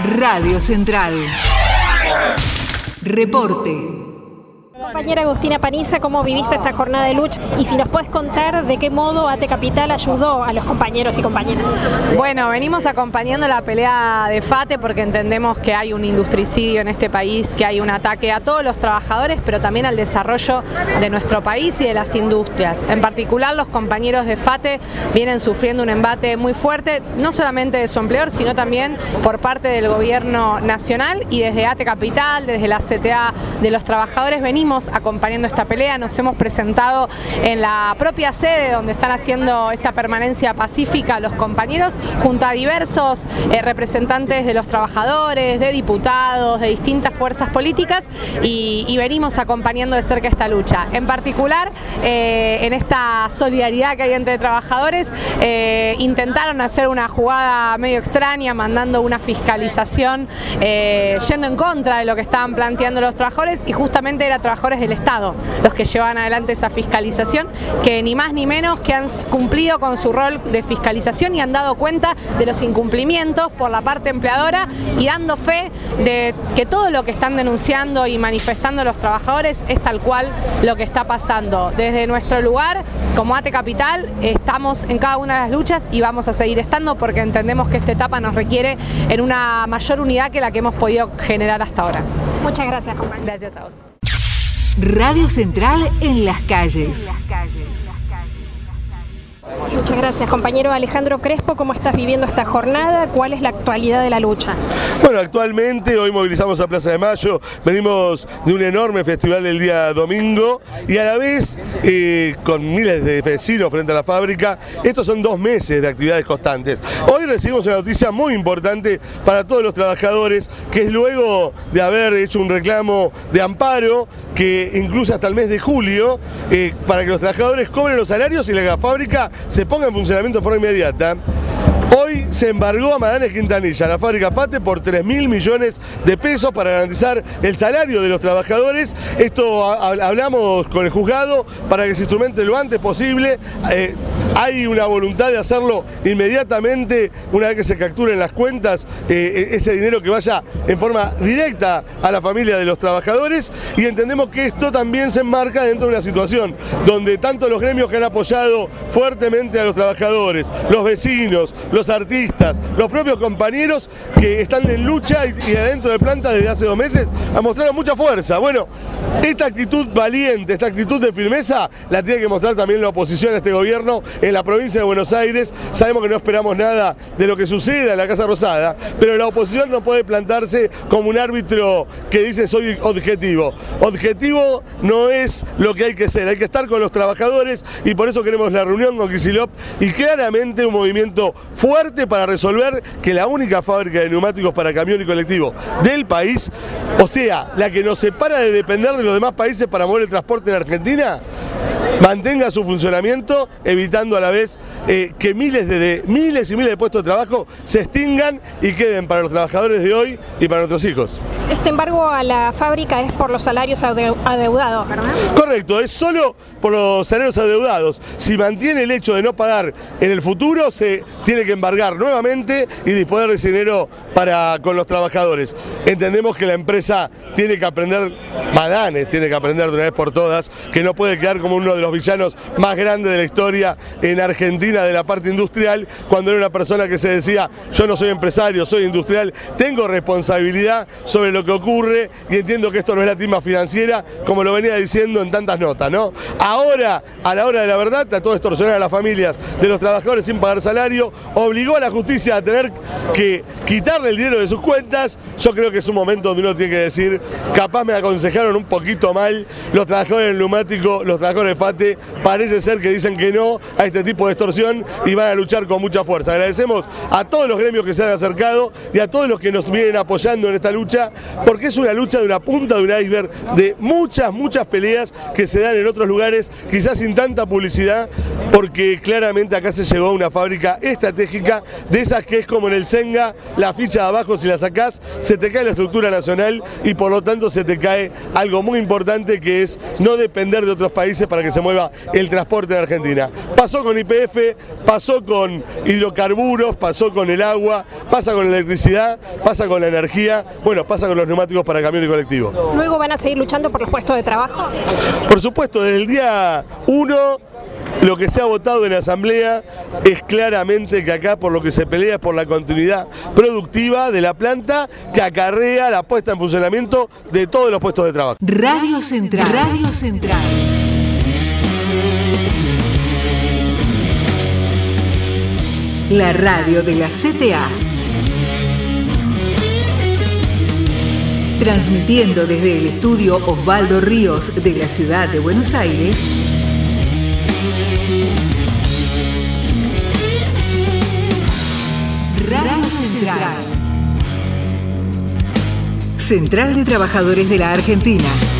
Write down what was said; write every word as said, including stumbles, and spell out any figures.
Radio Central. Reporte. Compañera Agustina Paniza, ¿cómo viviste esta jornada de lucha? Y si nos puedes contar de qué modo ATE Capital ayudó a los compañeros y compañeras. Bueno, venimos acompañando la pelea de FATE porque entendemos que hay un industricidio en este país, que hay un ataque a todos los trabajadores, pero también al desarrollo de nuestro país y de las industrias. En particular, los compañeros de FATE vienen sufriendo un embate muy fuerte, no solamente de su empleador, sino también por parte del gobierno nacional, y desde ATE Capital, desde la C T A de los trabajadores, venimos acompañando esta pelea. Nos hemos presentado en la propia sede donde están haciendo esta permanencia pacífica los compañeros, junto a diversos eh, representantes de los trabajadores, de diputados, de distintas fuerzas políticas, y, y venimos acompañando de cerca esta lucha. En particular, eh, en esta solidaridad que hay entre trabajadores, eh, intentaron hacer una jugada medio extraña, mandando una fiscalización eh, yendo en contra de lo que estaban planteando los trabajadores, y justamente era trabajadores del Estado los que llevan adelante esa fiscalización, que ni más ni menos que han cumplido con su rol de fiscalización y han dado cuenta de los incumplimientos por la parte empleadora, y dando fe de que todo lo que están denunciando y manifestando los trabajadores es tal cual lo que está pasando. Desde nuestro lugar, como ATE Capital, estamos en cada una de las luchas y vamos a seguir estando, porque entendemos que esta etapa nos requiere en una mayor unidad que la que hemos podido generar hasta ahora. Muchas gracias, compañera. Gracias a vos. Radio Central en las calles. Muchas gracias, compañero Alejandro Crespo. ¿Cómo estás viviendo esta jornada? ¿Cuál es la actualidad de la lucha? Bueno, actualmente hoy movilizamos a Plaza de Mayo, venimos de un enorme festival el día domingo, y a la vez eh, con miles de vecinos frente a la fábrica. Estos son dos meses de actividades constantes. Hoy recibimos una noticia muy importante para todos los trabajadores, que es luego de haber hecho un reclamo de amparo que incluso hasta el mes de julio, eh, para que los trabajadores cobren los salarios y la fábrica se ponga en funcionamiento de forma inmediata. Hoy se embargó a Madanes Quintanilla, la fábrica FATE, por tres mil millones de pesos para garantizar el salario de los trabajadores. Esto hablamos con el juzgado para que se instrumente lo antes posible. Eh, hay una voluntad de hacerlo inmediatamente, una vez que se capturen las cuentas, eh, ese dinero que vaya en forma directa a la familia de los trabajadores, y entendemos que esto también se enmarca dentro de una situación donde tanto los gremios que han apoyado fuertemente a los trabajadores, los vecinos, los artistas, los propios compañeros que están en lucha y, y adentro de planta desde hace dos meses, han mostrado mucha fuerza. Bueno, esta actitud valiente, esta actitud de firmeza, la tiene que mostrar también la oposición a este gobierno en la provincia de Buenos Aires. Sabemos que no esperamos nada de lo que suceda en la Casa Rosada, pero la oposición no puede plantarse como un árbitro que dice soy objetivo. Objetivo no es lo que hay que ser, hay que estar con los trabajadores, y por eso queremos la reunión con Kicillof y claramente un movimiento fuerte para resolver que la única fábrica de neumáticos para camión y colectivo del país, o sea, la que nos separa de depender de los demás países para mover el transporte en Argentina, mantenga su funcionamiento, evitando a la vez eh, que miles, de, de, miles y miles de puestos de trabajo se extingan y queden para los trabajadores de hoy y para nuestros hijos. Este embargo a la fábrica es por los salarios adeudados, ¿verdad? Correcto, es solo por los salarios adeudados. Si mantiene el hecho de no pagar en el futuro, se tiene que embargar nuevamente y disponer de ese dinero para con los trabajadores. Entendemos que la empresa tiene que aprender, Madanes tiene que aprender de una vez por todas, que no puede quedar como uno de los villanos más grandes de la historia en Argentina de la parte industrial, cuando era una persona que se decía yo no soy empresario, soy industrial, tengo responsabilidad sobre lo que ocurre, y entiendo que esto no es la timba financiera, como lo venía diciendo en tantas notas, ¿no? Ahora, a la hora de la verdad, trató de extorsionar a las familias de los trabajadores sin pagar salario, obligó a la justicia a tener que quitarle el dinero de sus cuentas. Yo creo que es un momento donde uno tiene que decir, capaz me aconsejaron un poquito mal los trabajadores del neumático, los trabajadores de FATE, parece ser que dicen que no a este tipo de extorsión y van a luchar con mucha fuerza. Agradecemos a todos los gremios que se han acercado y a todos los que nos vienen apoyando en esta lucha, porque es una lucha de una punta de un iceberg de muchas, muchas peleas que se dan en otros lugares, quizás sin tanta publicidad, porque claramente acá se llegó a una fábrica estratégica, de esas que es como en el Senga, la ficha de abajo, si la sacás, se te cae la estructura nacional y por lo tanto se te cae algo muy importante, que es no depender de otros países para que se mueva mueva el transporte de Argentina. Pasó con Y P F, pasó con hidrocarburos, pasó con el agua, pasa con la electricidad, pasa con la energía, bueno, pasa con los neumáticos para camión y colectivo. ¿Luego van a seguir luchando por los puestos de trabajo? Por supuesto, desde el día uno, lo que se ha votado en la Asamblea es claramente que acá por lo que se pelea es por la continuidad productiva de la planta que acarrea la puesta en funcionamiento de todos los puestos de trabajo. Radio Central. Radio Central. La radio de la C T A. Transmitiendo desde el estudio Osvaldo Ríos de la ciudad de Buenos Aires. Radio Central. Central de Trabajadores de la Argentina.